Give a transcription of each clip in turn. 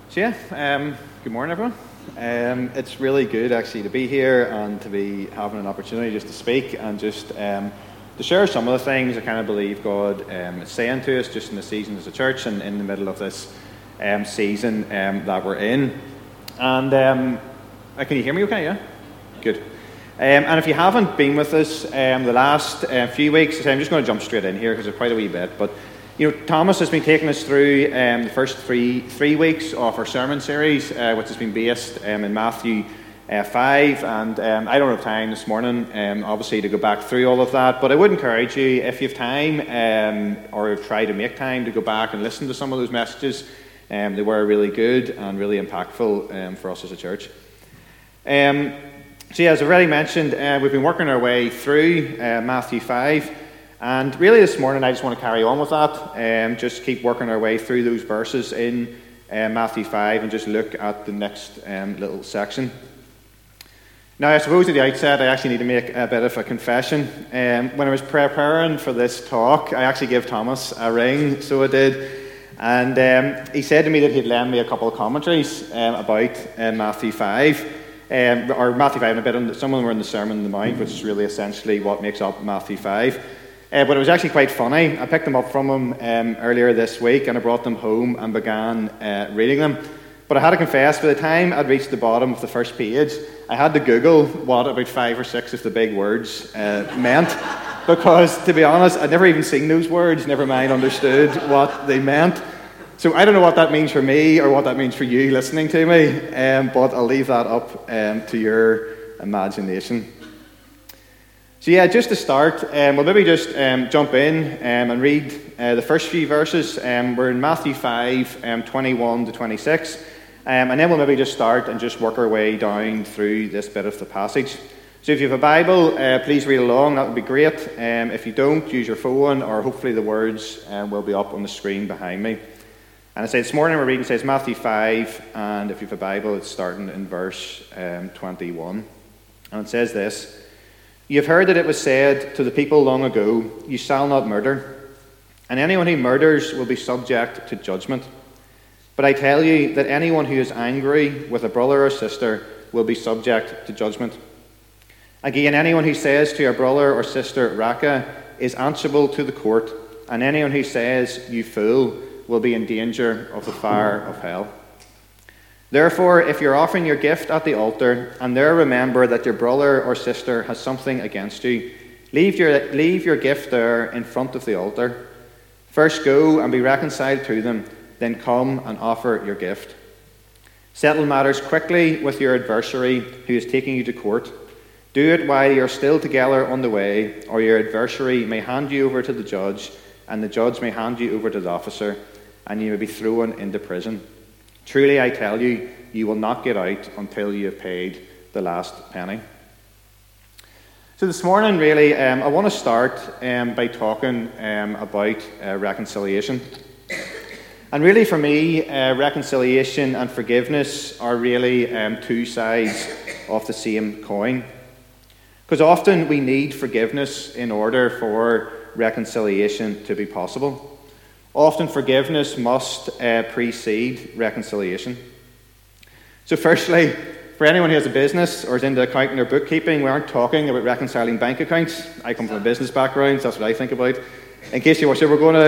Good morning, everyone. It's really good actually to be here and to be having an opportunity just to speak and just to share some of the things I kind of believe God is saying to us just in the season as a church and in the middle of this season that we're in. And can you hear me okay, yeah? Good. And if you haven't been with us the last few weeks, I'm just going to jump straight in here because it's quite a wee bit, but Thomas has been taking us through the first three weeks of our sermon series, which has been based in Matthew 5. And I don't have time this morning, obviously, to go back through all of that. But I would encourage you, if you have time, or try to make time to go back and listen to some of those messages. They were really good and really impactful for us as a church. As I already mentioned, we've been working our way through Matthew 5. And really this morning I just want to carry on with that, just keep working our way through those verses in Matthew 5 and just look at the next little section. Now I suppose at the outset I actually need to make a bit of a confession. When I was preparing for this talk, I actually gave Thomas a ring, so I did. And he said to me that he'd lend me a couple of commentaries about Matthew 5. Or Matthew 5 and a bit on some of them were in the Sermon on the Mount, which is really essentially what makes up Matthew 5. But it was actually quite funny. I picked them up from him earlier this week and I brought them home and began reading them. But I had to confess, by the time I'd reached the bottom of the first page, I had to Google what about 5 or 6 of the big words meant. Because, to be honest, I'd never even seen those words, never mind understood what they meant. So I don't know what that means for me or what that means for you listening to me, but I'll leave that up to your imagination. So just to start, we'll maybe just jump in and read the first few verses. We're in Matthew 5, 21 to 26. And then we'll maybe just start and just work our way down through this bit of the passage. So if you have a Bible, please read along. That would be great. If you don't, use your phone, or hopefully the words will be up on the screen behind me. And I say this morning we're reading, says Matthew 5, and if you have a Bible, it's starting in verse 21. And it says this: "You have heard that it was said to the people long ago, 'You shall not murder,' and anyone who murders will be subject to judgment. But I tell you that anyone who is angry with a brother or sister will be subject to judgment. Again, anyone who says to a brother or sister, 'Raca,' is answerable to the court, and anyone who says, 'You fool,' will be in danger of the fire of hell. Therefore, if you're offering your gift at the altar, and there remember that your brother or sister has something against you, leave your gift there in front of the altar. First go and be reconciled to them, then come and offer your gift. Settle matters quickly with your adversary who is taking you to court. Do it while you're still together on the way, or your adversary may hand you over to the judge, and the judge may hand you over to the officer, and you may be thrown into prison. Truly, I tell you, you will not get out until you have paid the last penny." So this morning, really, I want to start by talking about reconciliation. And really, for me, reconciliation and forgiveness are really two sides of the same coin. Because often we need forgiveness in order for reconciliation to be possible. Often forgiveness must precede reconciliation. So firstly, for anyone who has a business or is into accounting or bookkeeping, we aren't talking about reconciling bank accounts. I come from a business background, so that's what I think about. In case you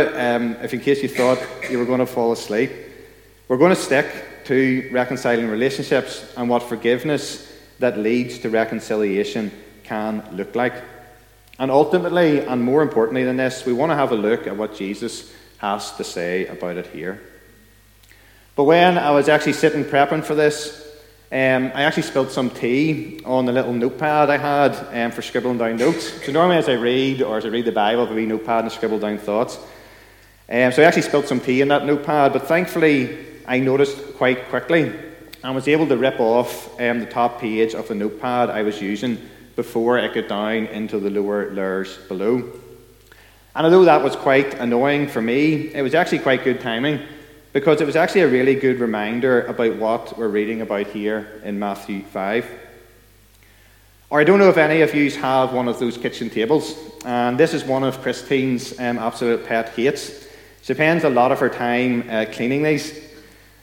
thought you were going to fall asleep, we're going to stick to reconciling relationships and what forgiveness that leads to reconciliation can look like. And ultimately, and more importantly than this, we want to have a look at what Jesus has to say about it here. But when I was actually sitting prepping for this, I actually spilled some tea on the little notepad I had for scribbling down notes. So normally as I read the Bible, I have a wee notepad and scribble down thoughts. So I actually spilled some tea in that notepad, but thankfully I noticed quite quickly and was able to rip off the top page of the notepad I was using before it got down into the lower layers below. And although that was quite annoying for me, it was actually quite good timing, because it was actually a really good reminder about what we're reading about here in Matthew 5. Or I don't know if any of you have one of those kitchen tables, and this is one of Christine's absolute pet hates. She spends a lot of her time cleaning these.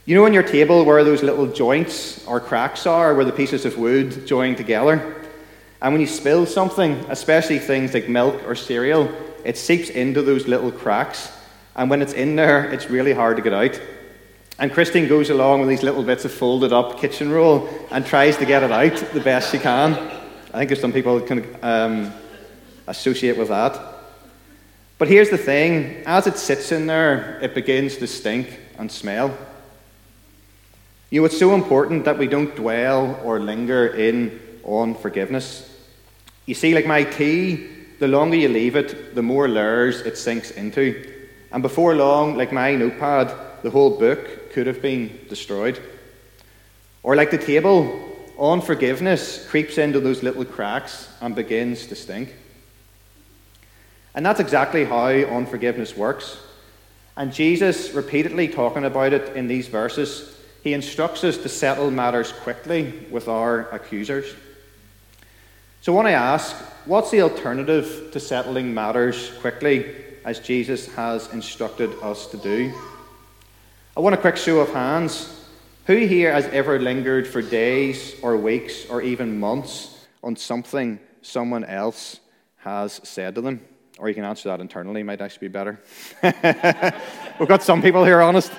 You know on your table where those little joints or cracks are, where the pieces of wood join together? And when you spill something, especially things like milk or cereal, it seeps into those little cracks. And when it's in there, it's really hard to get out. And Christine goes along with these little bits of folded up kitchen roll and tries to get it out the best she can. I think there's some people that can associate with that. But here's the thing, as it sits in there, it begins to stink and smell. You know, it's so important that we don't dwell or linger on forgiveness. You see, like my tea, the longer you leave it, the more layers it sinks into. And before long, like my notepad, the whole book could have been destroyed. Or like the table, unforgiveness creeps into those little cracks and begins to stink. And that's exactly how unforgiveness works. And Jesus, repeatedly talking about it in these verses, he instructs us to settle matters quickly with our accusers. So when I ask, what's the alternative to settling matters quickly, as Jesus has instructed us to do? I want a quick show of hands. Who here has ever lingered for days or weeks or even months on something someone else has said to them? Or you can answer that internally, might actually be better. We've got some people here honest.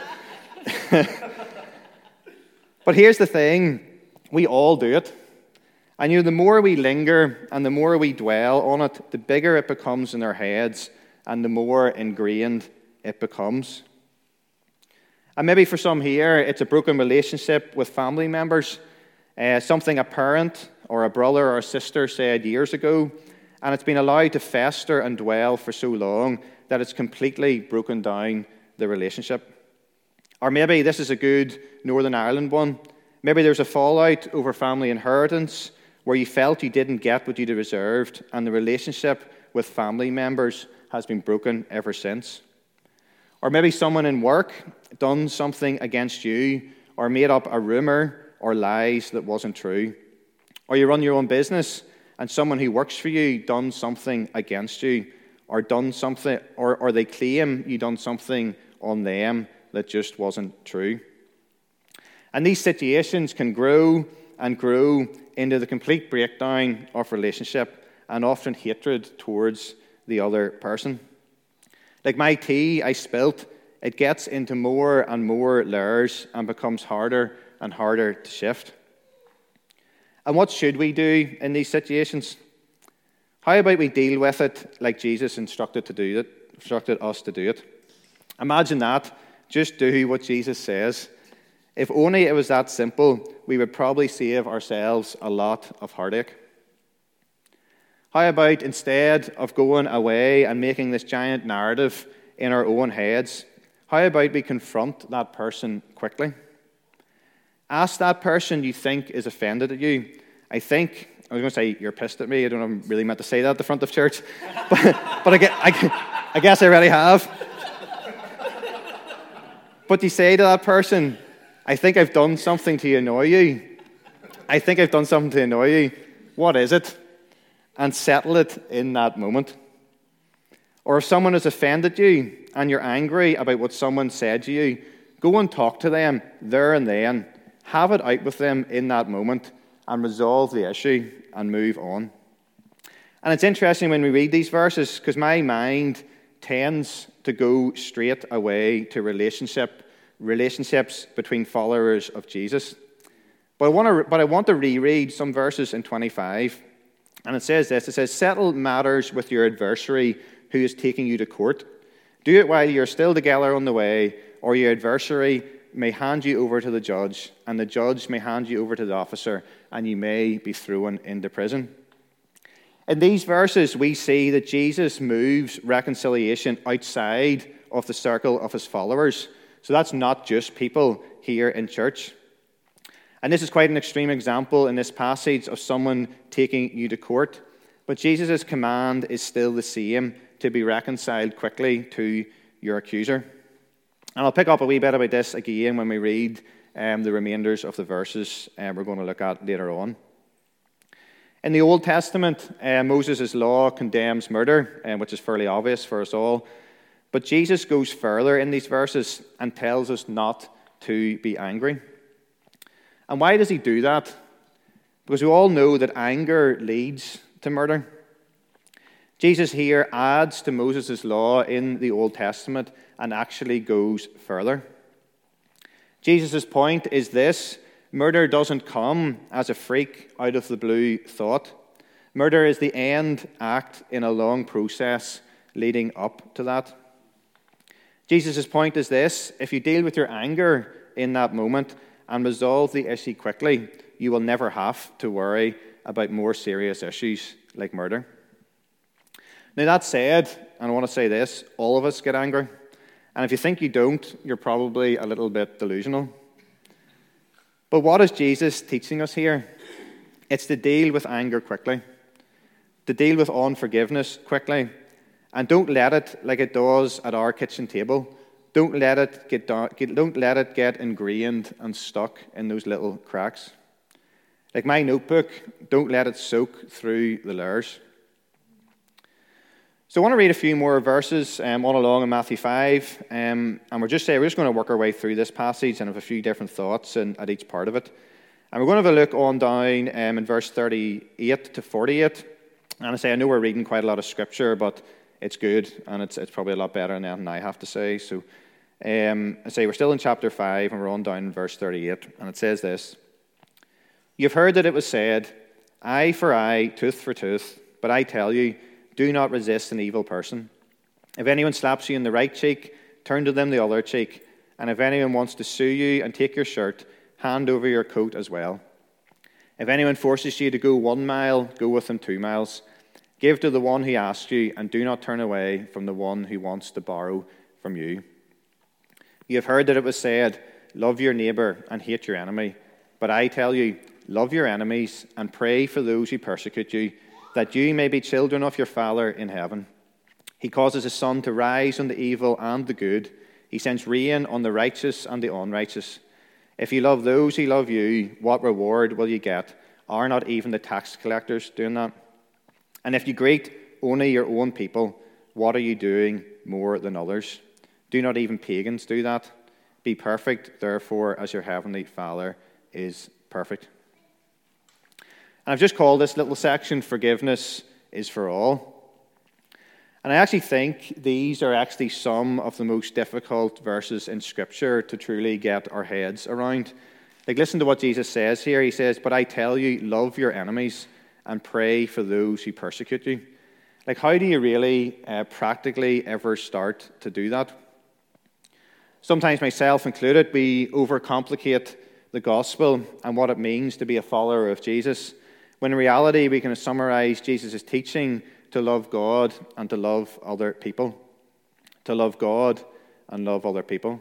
But here's the thing, we all do it. And you know, the more we linger and the more we dwell on it, the bigger it becomes in our heads and the more ingrained it becomes. And maybe for some here, it's a broken relationship with family members, something a parent or a brother or a sister said years ago, and it's been allowed to fester and dwell for so long that it's completely broken down the relationship. Or maybe this is a good Northern Ireland one. Maybe there's a fallout over family inheritance where you felt you didn't get what you deserved, and the relationship with family members has been broken ever since. Or maybe someone in work done something against you or made up a rumor or lies that wasn't true. Or you run your own business and someone who works for you done something against you or done something, or they claim you done something on them that just wasn't true. And these situations can grow and grow into the complete breakdown of relationship and often hatred towards the other person. Like my tea I spilt, it gets into more and more layers and becomes harder and harder to shift. And what should we do in these situations? How about we deal with it like Jesus instructed us to do it? Imagine that. Just do what Jesus says. If only it was that simple, we would probably save ourselves a lot of heartache. How about instead of going away and making this giant narrative in our own heads, how about we confront that person quickly? Ask that person you think is offended at you. I was going to say, you're pissed at me. I don't know if I'm really meant to say that at the front of church. But I guess I already have. But you say to that person, I think I've done something to annoy you. I think I've done something to annoy you. What is it? And settle it in that moment. Or if someone has offended you and you're angry about what someone said to you, go and talk to them there and then. Have it out with them in that moment and resolve the issue and move on. And it's interesting when we read these verses because my mind tends to go straight away to relationships between followers of Jesus. But I want to reread some verses in 25. And it says this, it says, settle matters with your adversary who is taking you to court. Do it while you're still together on the way, or your adversary may hand you over to the judge, and the judge may hand you over to the officer, and you may be thrown into prison. In these verses, we see that Jesus moves reconciliation outside of the circle of his followers. So that's not just people here in church. And this is quite an extreme example in this passage of someone taking you to court. But Jesus' command is still the same, to be reconciled quickly to your accuser. And I'll pick up a wee bit about this again when we read the remainders of the verses we're going to look at later on. In the Old Testament, Moses' law condemns murder, which is fairly obvious for us all. But Jesus goes further in these verses and tells us not to be angry. And why does he do that? Because we all know that anger leads to murder. Jesus here adds to Moses' law in the Old Testament and actually goes further. Jesus' point is this: murder doesn't come as a freak out of the blue thought. Murder is the end act in a long process leading up to that. Jesus' point is this: if you deal with your anger in that moment and resolve the issue quickly, you will never have to worry about more serious issues like murder. Now, that said, and I want to say this, all of us get angry. And if you think you don't, you're probably a little bit delusional. But what is Jesus teaching us here? It's to deal with anger quickly, to deal with unforgiveness quickly, and don't let it, like it does at our kitchen table, don't let it get ingrained and stuck in those little cracks. Like my notebook, don't let it soak through the layers. So I want to read a few more verses on along in Matthew 5, and we're just going to work our way through this passage and have a few different thoughts at each part of it. And we're going to have a look on down in verse 38 to 48. And I know we're reading quite a lot of scripture, but it's good, and it's probably a lot better than anything I have to say. So we're still in chapter 5, and we're on down in verse 38, and it says this: "You've heard that it was said, 'Eye for eye, tooth for tooth,' but I tell you, do not resist an evil person. If anyone slaps you in the right cheek, turn to them the other cheek. And if anyone wants to sue you and take your shirt, hand over your coat as well. If anyone forces you to go 1 mile, go with them 2 miles. Give to the one who asks you, and do not turn away from the one who wants to borrow from you. You have heard that it was said, 'Love your neighbor and hate your enemy.' But I tell you, love your enemies and pray for those who persecute you, that you may be children of your Father in heaven. He causes his sun to rise on the evil and the good. He sends rain on the righteous and the unrighteous. If you love those who love you, what reward will you get? Are not even the tax collectors doing that? And if you greet only your own people, what are you doing more than others? Do not even pagans do that? Be perfect, therefore, as your heavenly Father is perfect." And I've just called this little section, "Forgiveness is for All." And I actually think these are actually some of the most difficult verses in Scripture to truly get our heads around. Like, listen to what Jesus says here. He says, "But I tell you, love your enemies and pray for those who persecute you." Like, how do you really practically ever start to do that? Sometimes, myself included, we overcomplicate the gospel and what it means to be a follower of Jesus, when in reality we can summarize Jesus' teaching to love God and to love other people. To love God and love other people.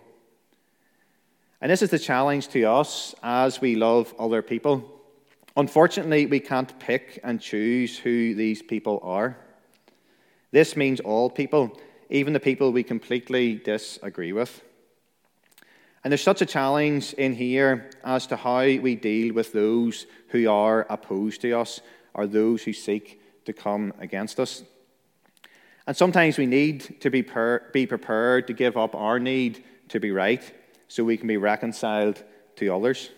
And this is the challenge to us as we love other people. Unfortunately, we can't pick and choose who these people are. This means all people, even the people we completely disagree with. And there's such a challenge in here as to how we deal with those who are opposed to us or those who seek to come against us. And sometimes we need to be prepared to give up our need to be right so we can be reconciled to others.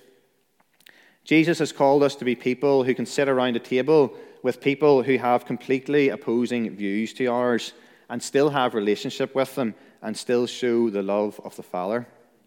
Jesus has called us to be people who can sit around a table with people who have completely opposing views to ours and still have relationship with them and still show the love of the Father.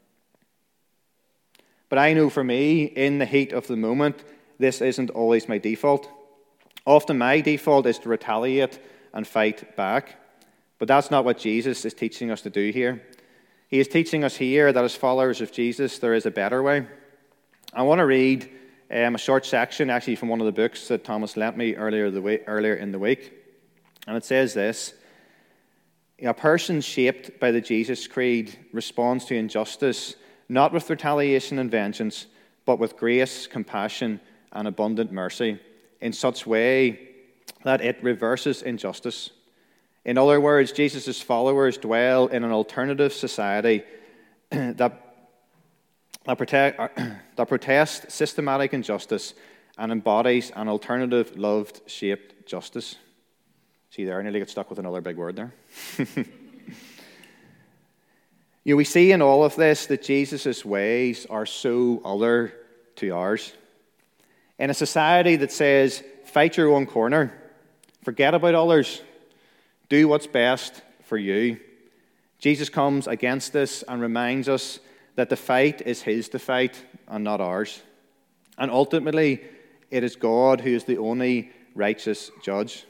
But I know for me, in the heat of the moment, this isn't always my default. Often my default is to retaliate and fight back. But that's not what Jesus is teaching us to do here. He is teaching us here that as followers of Jesus, there is a better way. I want to read a short section, actually, from one of the books that Thomas lent me earlier in the week. And it says this: "A person shaped by the Jesus Creed responds to injustice not with retaliation and vengeance, but with grace, compassion, and abundant mercy, in such way that it reverses injustice. In other words, Jesus' followers dwell in an alternative society that protests systematic injustice and embodies an alternative, love-shaped justice." See there, I nearly got stuck with another big word there. We see in all of this that Jesus' ways are so other to ours. In a society that says, fight your own corner, forget about others, do what's best for you, Jesus comes against this and reminds us that the fight is his to fight and not ours. And ultimately, it is God who is the only righteous judge.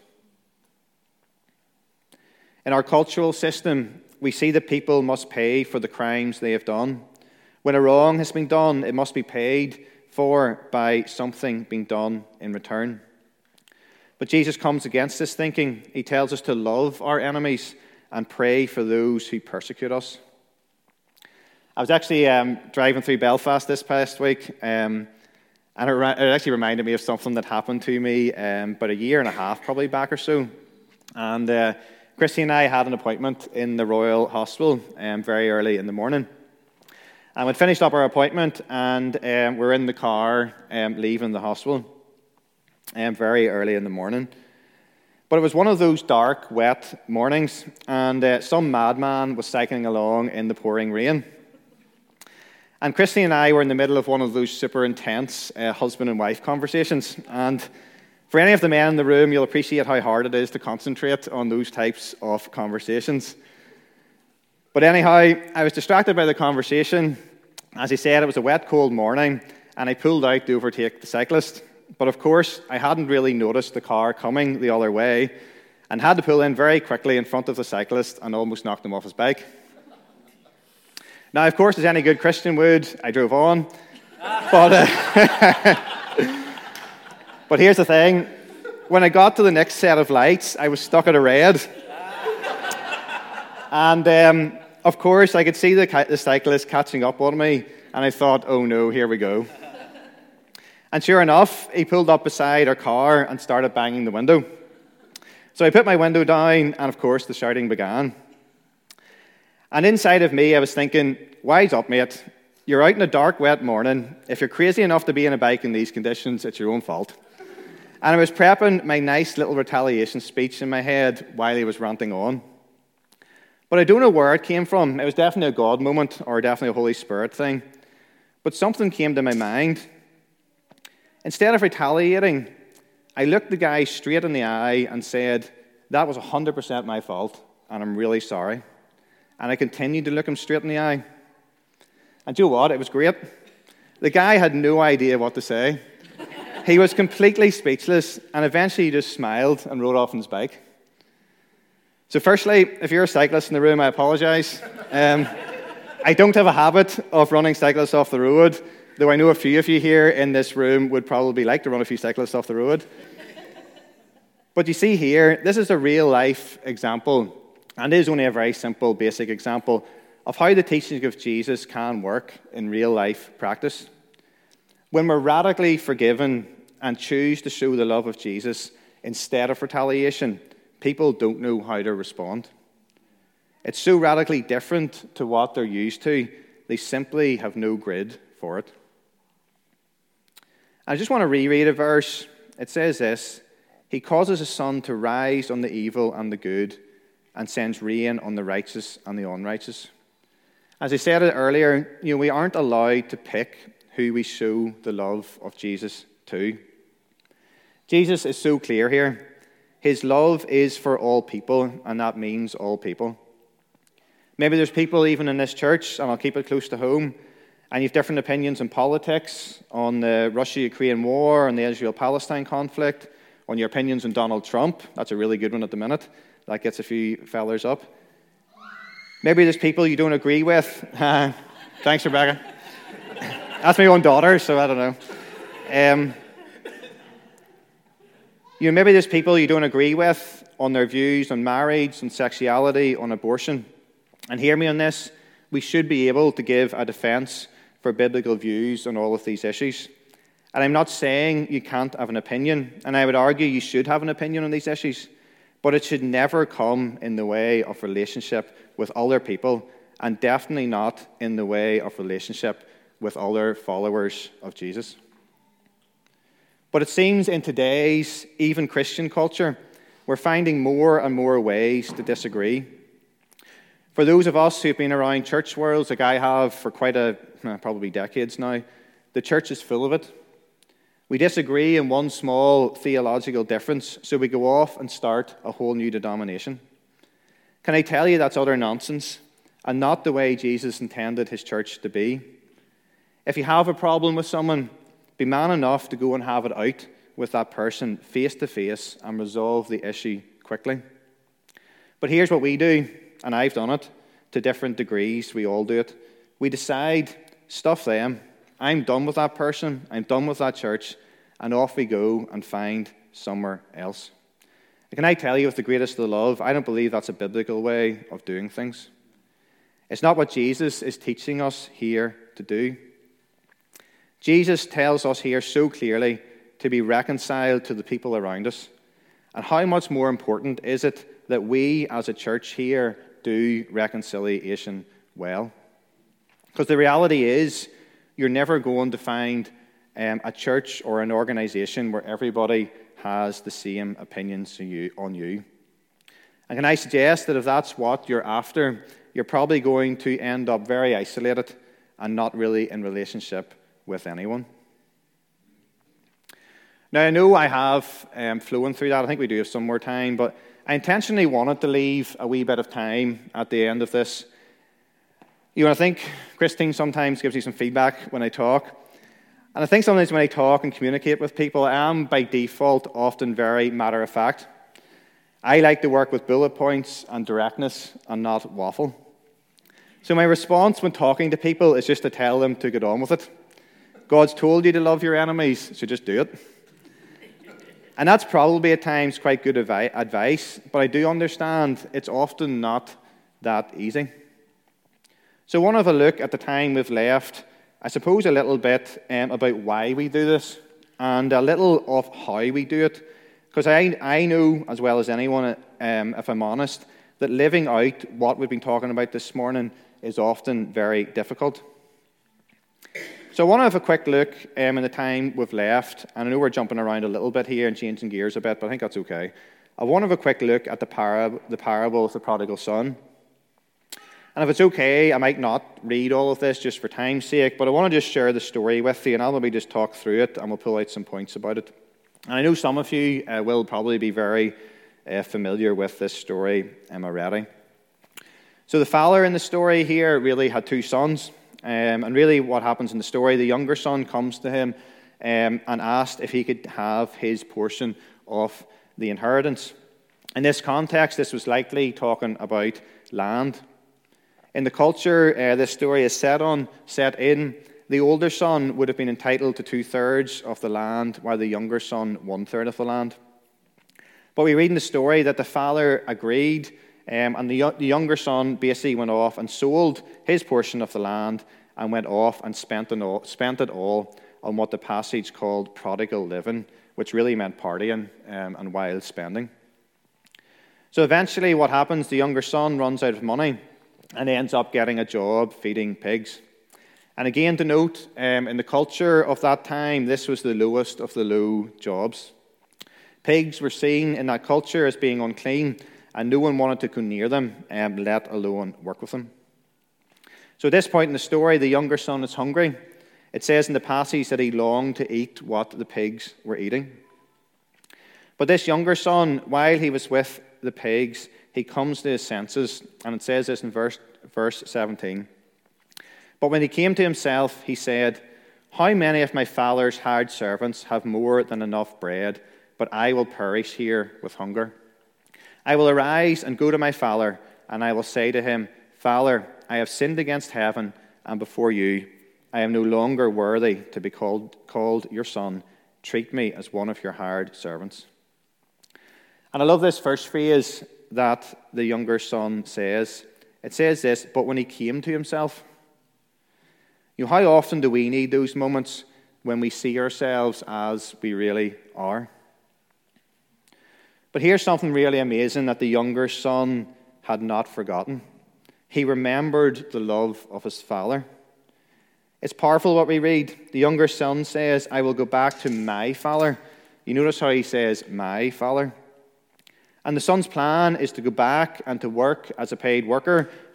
In our cultural system, we see that people must pay for the crimes they have done. When a wrong has been done, it must be paid for by something being done in return. But Jesus comes against this thinking. He tells us to love our enemies and pray for those who persecute us. I was actually driving through Belfast this past week, and it actually reminded me of something that happened to me about a year and a half probably back or so. And Christy and I had an appointment in the Royal Hospital very early in the morning. And we'd finished up our appointment, and we're in the car leaving the hospital very early in the morning. But it was one of those dark, wet mornings, and some madman was cycling along in the pouring rain. And Christy and I were in the middle of one of those super intense husband and wife conversations. And for any of the men in the room, you'll appreciate how hard it is to concentrate on those types of conversations. But anyhow, I was distracted by the conversation. As he said, it was a wet, cold morning, and I pulled out to overtake the cyclist. But of course, I hadn't really noticed the car coming the other way and had to pull in very quickly in front of the cyclist and almost knocked him off his bike. Now, of course, as any good Christian would, I drove on. But here's the thing. When I got to the next set of lights, I was stuck at a red. And, of course, I could see the cyclist catching up on me, and I thought, oh no, here we go. And sure enough, he pulled up beside our car and started banging the window. So I put my window down, and of course, the shouting began. And inside of me, I was thinking, wise up, mate. You're out in a dark, wet morning. If you're crazy enough to be in a bike in these conditions, it's your own fault. And I was prepping my nice little retaliation speech in my head while he was ranting on. But I don't know where it came from. It was definitely a God moment or definitely a Holy Spirit thing. But something came to my mind. Instead of retaliating, I looked the guy straight in the eye and said, that was 100% my fault, and I'm really sorry. And I continued to look him straight in the eye. And do you know what? It was great. The guy had no idea what to say. He was completely speechless, and eventually he just smiled and rode off on his bike. So firstly, if you're a cyclist in the room, I apologise. I don't have a habit of running cyclists off the road, though I know a few of you here in this room would probably like to run a few cyclists off the road. But you see here, this is a real-life example, and it is only a very simple, basic example of how the teachings of Jesus can work in real-life practice. When we're radically forgiven and choose to show the love of Jesus instead of retaliation, people don't know how to respond. It's so radically different to what they're used to, they simply have no grid for it. I just want to reread a verse. It says this: He causes his sun to rise on the evil and the good, and sends rain on the righteous and the unrighteous. As I said it earlier, we aren't allowed to pick who we show the love of Jesus to. Jesus is so clear here. His love is for all people, and that means all people. Maybe there's people even in this church, and I'll keep it close to home, and you have different opinions on politics, on the Russia-Ukraine war, on the Israel-Palestine conflict, on your opinions on Donald Trump. That's a really good one at the minute. That gets a few fellers up. Maybe there's people you don't agree with. Thanks, Rebecca. That's my own daughter, so I don't know. Maybe there's people you don't agree with on their views on marriage, on sexuality, on abortion. And hear me on this, we should be able to give a defense for biblical views on all of these issues. And I'm not saying you can't have an opinion, and I would argue you should have an opinion on these issues, but it should never come in the way of relationship with other people, and definitely not in the way of relationship with other followers of Jesus. But it seems in today's, even Christian culture, we're finding more and more ways to disagree. For those of us who've been around church worlds, like I have for probably decades now, the church is full of it. We disagree in one small theological difference, so we go off and start a whole new denomination. Can I tell you that's utter nonsense and not the way Jesus intended his church to be? If you have a problem with someone, be man enough to go and have it out with that person face to face and resolve the issue quickly. But here's what we do, and I've done it to different degrees. We all do it. We decide, stuff them. I'm done with that person. I'm done with that church. And off we go and find somewhere else. And can I tell you, with the greatest of love, I don't believe that's a biblical way of doing things. It's not what Jesus is teaching us here to do. Jesus tells us here so clearly to be reconciled to the people around us. And how much more important is it that we as a church here do reconciliation well? Because the reality is, you're never going to find a church or an organization where everybody has the same opinions on you. And can I suggest that if that's what you're after, you're probably going to end up very isolated and not really in relationship with anyone. Now, I know I have flown through that. I think we do have some more time, but I intentionally wanted to leave a wee bit of time at the end of this. I think Christine sometimes gives you some feedback when I talk. And I think sometimes when I talk and communicate with people, I am by default often very matter-of-fact. I like to work with bullet points and directness and not waffle. So my response when talking to people is just to tell them to get on with it. God's told you to love your enemies, so just do it. And that's probably at times quite good advice, but I do understand it's often not that easy. So I want to have a look at the time we've left, I suppose a little bit about why we do this and a little of how we do it. Because I know as well as anyone, if I'm honest, that living out what we've been talking about this morning is often very difficult. So I want to have a quick look in the time we've left, and I know we're jumping around a little bit here and changing gears a bit, but I think that's okay. I want to have a quick look at the parable of the prodigal son. And if it's okay, I might not read all of this just for time's sake, but I want to just share the story with you, and I'll maybe just talk through it, and we'll pull out some points about it. And I know some of you will probably be very familiar with this story already. So the father in the story here really had two sons. And really what happens in the story, the younger son comes to him and asked if he could have his portion of the inheritance. In this context, this was likely talking about land. In the culture this story is set in, the older son would have been entitled to 2/3 of the land, while the younger son 1/3 of the land. But we read in the story that the father agreed, and the younger son basically went off and sold his portion of the land and went off and spent it all on what the passage called prodigal living, which really meant partying and wild spending. So eventually what happens, the younger son runs out of money and ends up getting a job feeding pigs. And again to note, in the culture of that time, this was the lowest of the low jobs. Pigs were seen in that culture as being unclean, and no one wanted to go near them, let alone work with them. So at this point in the story, the younger son is hungry. It says in the passage that he longed to eat what the pigs were eating. But this younger son, while he was with the pigs, he comes to his senses, and it says this in verse 17. But when he came to himself, he said, "How many of my father's hired servants have more than enough bread, but I will perish here with hunger? I will arise and go to my father, and I will say to him, 'Father, I have sinned against heaven and before you. I am no longer worthy to be called your son. Treat me as one of your hired servants.'" And I love this first phrase that the younger son says. It says this, "But when he came to himself." How often do we need those moments when we see ourselves as we really are? But here's something really amazing that the younger son had not forgotten. He remembered the love of his father. It's powerful what we read. The younger son says, "I will go back to my father." You notice how he says, "my father." And the son's plan is to go back and to work as a paid worker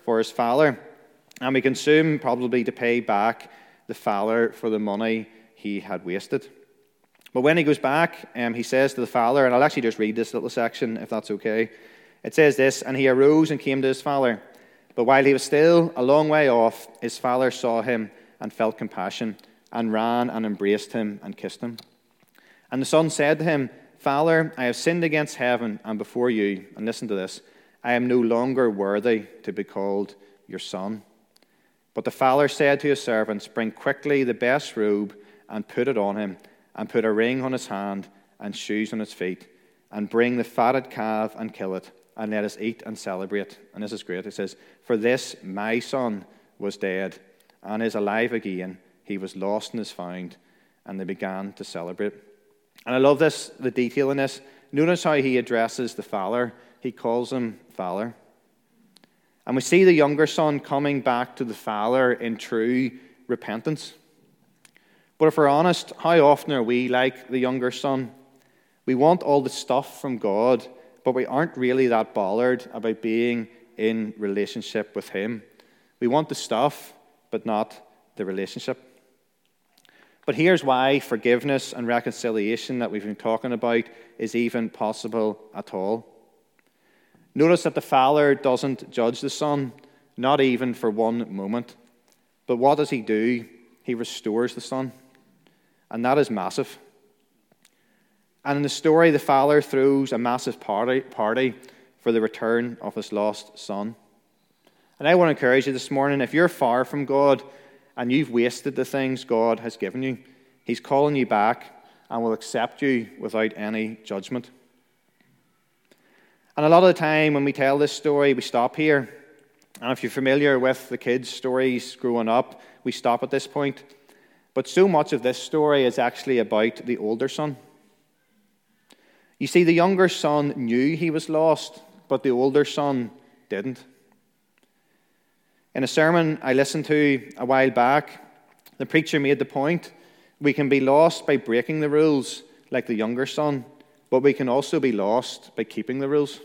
for his father. And we can assume probably to pay back the father for the money he had wasted. But when he goes back, he says to the father, and I'll actually just read this little section if that's okay. It says this, "And he arose and came to his father. But while he was still a long way off, his father saw him and felt compassion, and ran and embraced him and kissed him. And the son said to him, 'Father, I have sinned against heaven and before you.' And listen to this, 'I am no longer worthy to be called your son.' But the father said to his servants, 'Bring quickly the best robe and put it on him, and put a ring on his hand and shoes on his feet, and bring the fatted calf and kill it, and let us eat and celebrate.'" And this is great. It says, "For this my son was dead and is alive again. He was lost and is found." And they began to celebrate. And I love this, the detail in this. Notice how he addresses the father. He calls him Father. And we see the younger son coming back to the father in true repentance. But if we're honest, how often are we like the younger son? We want all the stuff from God, but we aren't really that bothered about being in relationship with him. We want the stuff, but not the relationship. But here's why forgiveness and reconciliation that we've been talking about is even possible at all. Notice that the father doesn't judge the son, not even for one moment. But what does he do? He restores the son. And that is massive. And in the story, the father throws a massive party for the return of his lost son. And I want to encourage you this morning, if you're far from God and you've wasted the things God has given you, he's calling you back and will accept you without any judgment. And a lot of the time when we tell this story, we stop here. And if you're familiar with the kids' stories growing up, we stop at this point. But so much of this story is actually about the older son. You see, the younger son knew he was lost, but the older son didn't. In a sermon I listened to a while back, the preacher made the point, we can be lost by breaking the rules like the younger son, but we can also be lost by keeping the rules.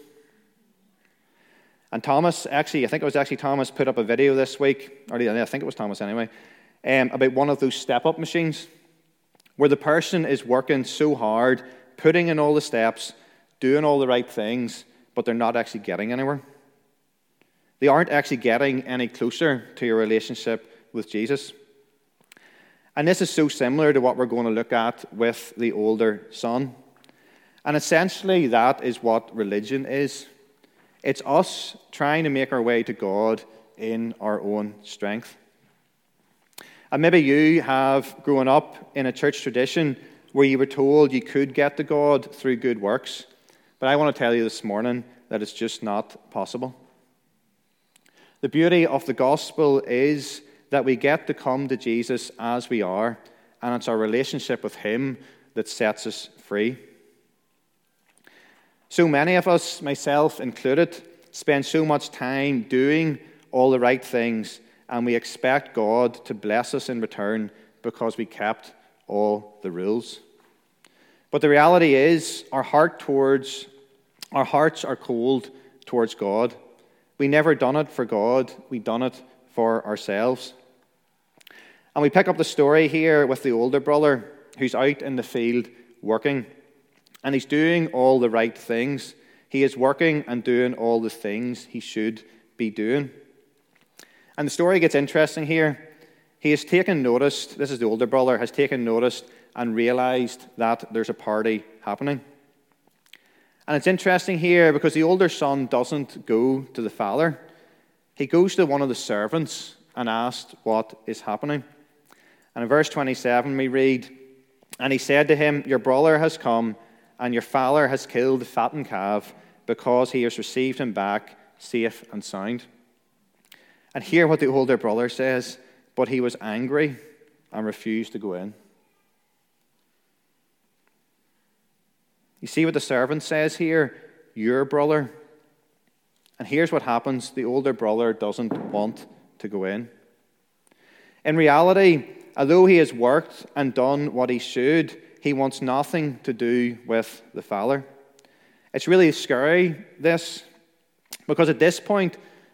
And Thomas, I think it was Thomas, put up a video this week, or I think it was Thomas anyway, about one of those step-up machines, where the person is working so hard, putting in all the steps, doing all the right things, but they're not actually getting anywhere. They aren't actually getting any closer to your relationship with Jesus. And this is so similar to what we're going to look at with the older son. And essentially, that is what religion is. It's us trying to make our way to God in our own strength. And maybe you have grown up in a church tradition where you were told you could get to God through good works. But I want to tell you this morning that it's just not possible. The beauty of the gospel is that we get to come to Jesus as we are, and it's our relationship with him that sets us free. So many of us, myself included, spend so much time doing all the right things, and we expect God to bless us in return because we kept all the rules. But the reality is, our hearts are cold towards God. We never done it for God, we done it for ourselves. And we pick up the story here with the older brother who's out in the field working. And he's doing all the right things. He is working and doing all the things he should be doing. And the story gets interesting here. He has taken notice, this is the older brother, has taken notice and realized that there's a party happening. And it's interesting here because the older son doesn't go to the father. He goes to one of the servants and asks what is happening. And in verse 27 we read, "And he said to him, 'Your brother has come, and your father has killed the fattened calf, because he has received him back safe and sound.' And hear what the older brother says, 'But he was angry and refused to go in.'" You see what the servant says here? Your brother. And here's what happens. The older brother doesn't want to go in. In reality, although he has worked and done what he should, he wants nothing to do with the father. It's really scary, this, because at this point,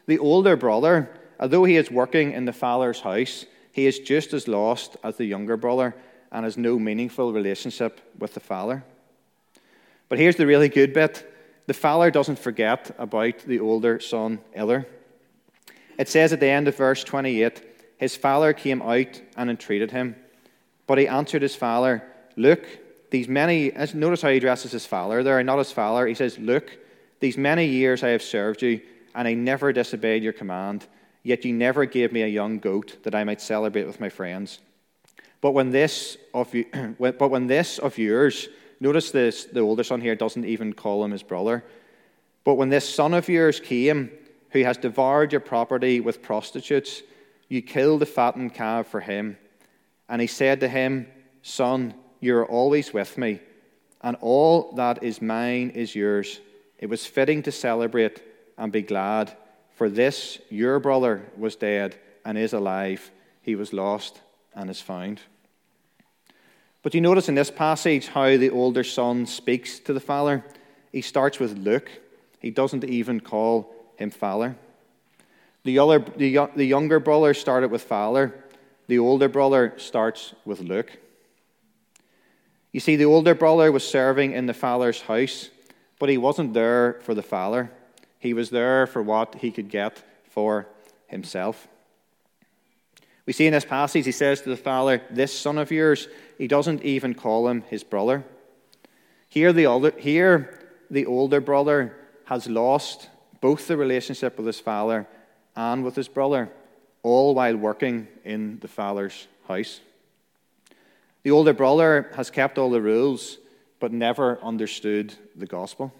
The older brother, although he is working in the father's house, he is just as lost as the younger brother and has no meaningful relationship with the father. But here's the really good bit. The father doesn't forget about the older son either. It says at the end of verse 28, his father came out and entreated him. But he answered his father, look, notice how he addresses his father there, not his father. He says, look, these many years I have served you, and I never disobeyed your command, yet you never gave me a young goat that I might celebrate with my friends. But when this of yours, notice this, the older son here doesn't even call him his brother. But when this son of yours came, who has devoured your property with prostitutes, you killed the fattened calf for him. And he said to him, son, you are always with me, and all that is mine is yours. It was fitting to celebrate and be glad, for this your brother was dead and is alive. He was lost and is found. But you notice in this passage how the older son speaks to the father. He starts with look. He doesn't even call him father. The younger brother started with father. The older brother starts with look. You see, the older brother was serving in the father's house, but he wasn't there for the father. He was there for what he could get for himself. We see in this passage, he says to the father, this son of yours. He doesn't even call him his brother. Here, the older brother has lost both the relationship with his father and with his brother, all while working in the father's house. The older brother has kept all the rules, but never understood the gospel.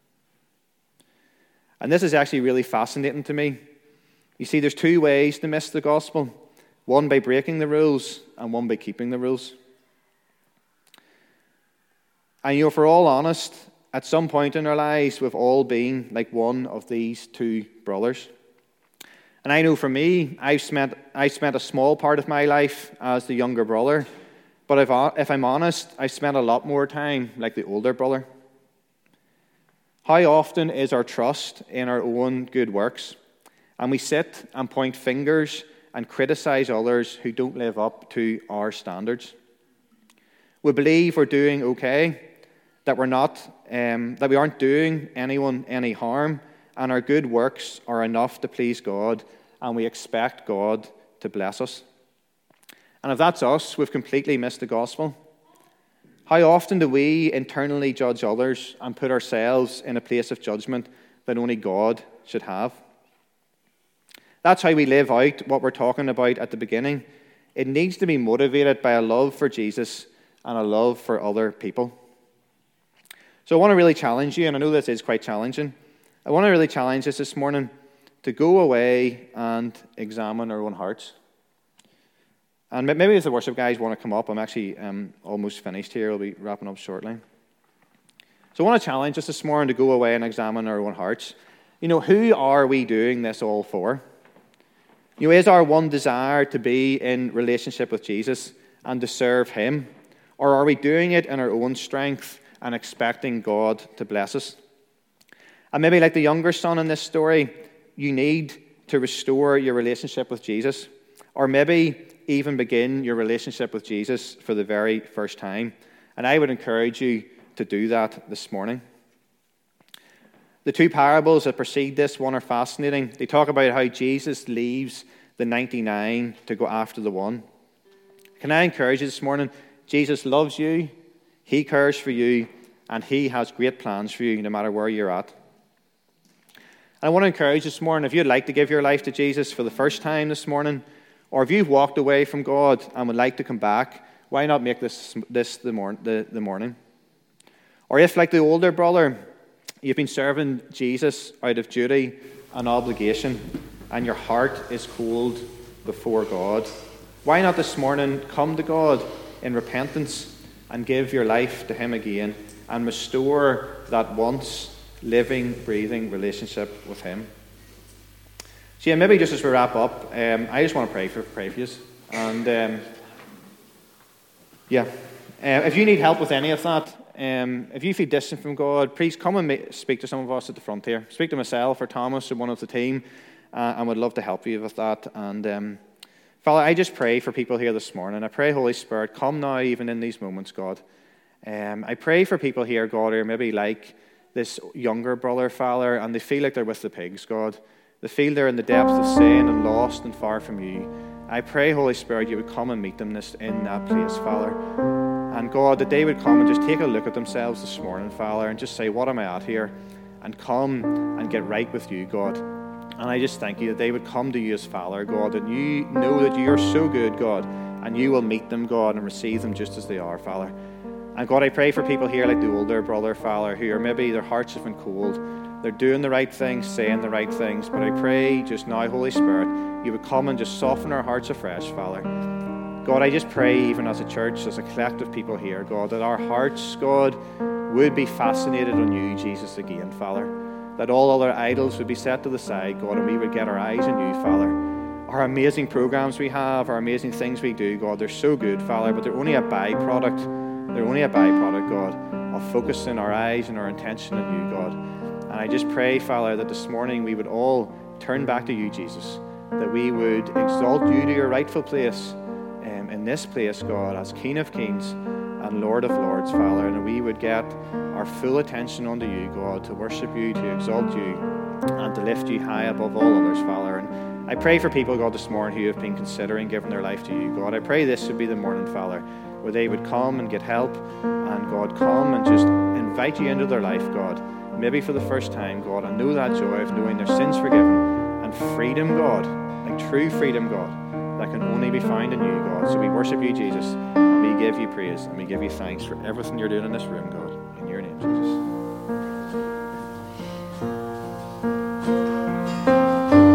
And this is actually really fascinating to me. You see, there's two ways to miss the gospel. One by breaking the rules, and one by keeping the rules. And if we're all honest, at some point in our lives, we've all been like one of these two brothers. And I know for me, I spent a small part of my life as the younger brother. But if I'm honest, I spent a lot more time like the older brother. How often is our trust in our own good works? And we sit and point fingers and criticize others who don't live up to our standards. We believe we're doing okay, that we aren't doing anyone any harm, and our good works are enough to please God, and we expect God to bless us. And if that's us, we've completely missed the gospel. How often do we internally judge others and put ourselves in a place of judgment that only God should have? That's how we live out what we're talking about at the beginning. It needs to be motivated by a love for Jesus and a love for other people. So I want to really challenge you, and I know this is quite challenging. I want to really challenge us this morning to go away and examine our own hearts. And maybe if the worship guys want to come up, I'm actually almost finished here. I'll be wrapping up shortly. So I want to challenge us this morning to go away and examine our own hearts. You know, who are we doing this all for? You know, is our one desire to be in relationship with Jesus and to serve Him? Or are we doing it in our own strength and expecting God to bless us? And maybe like the younger son in this story, you need to restore your relationship with Jesus. Or maybe even begin your relationship with Jesus for the very first time. And I would encourage you to do that this morning. The two parables that precede this one are fascinating. They talk about how Jesus leaves the 99 to go after the one. Can I encourage you this morning? Jesus loves you, He cares for you, and He has great plans for you no matter where you're at. And I want to encourage you this morning, if you'd like to give your life to Jesus for the first time this morning, or if you've walked away from God and would like to come back, why not make this the morning? Or if, like the older brother, you've been serving Jesus out of duty and obligation, and your heart is cold before God, why not this morning come to God in repentance and give your life to Him again and restore that once living, breathing relationship with Him? So yeah, maybe just as we wrap up, I just want to pray for you. And if you need help with any of that, if you feel distant from God, please come and speak to some of us at the front here. Speak to myself or Thomas or one of the team. and would love to help you with that. And Father, I just pray for people here this morning. I pray, Holy Spirit, come now even in these moments, God. I pray for people here, God, who are maybe like this younger brother, Father, and they feel like they're with the pigs, God. They feel they're in the depths of sin and lost and far from you. I pray, Holy Spirit, you would come and meet them in that place, Father. And God, that they would come and just take a look at themselves this morning, Father, and just say, what am I at here? And come and get right with you, God. And I just thank you that they would come to you as Father, God, and you know that you are so good, God, and you will meet them, God, and receive them just as they are, Father. And God, I pray for people here like the older brother, Father, who are maybe their hearts have been cold. They're doing the right things, saying the right things, but I pray just now, Holy Spirit, you would come and just soften our hearts afresh, Father. God, I just pray even as a church, as a collective people here, God, that our hearts, God, would be fascinated on you, Jesus, again, Father. That all other idols would be set to the side, God, and we would get our eyes on you, Father. Our amazing programs we have, our amazing things we do, God, they're so good, Father, but they're only a byproduct. They're only a byproduct, God, of focusing our eyes and our attention on you, God. And I just pray, Father, that this morning we would all turn back to you, Jesus, that we would exalt you to your rightful place in this place, God, as King of Kings and Lord of Lords, Father, and that we would get our full attention unto you, God, to worship you, to exalt you, and to lift you high above all others, Father. And I pray for people, God, this morning who have been considering giving their life to you, God. I pray this would be the morning, Father, where they would come and get help, and God, come and just invite you into their life, God, maybe for the first time, God, and know that joy of knowing their sins forgiven and freedom, God, like true freedom, God, that can only be found in you, God. So we worship you, Jesus, and we give you praise, and we give you thanks for everything you're doing in this room, God.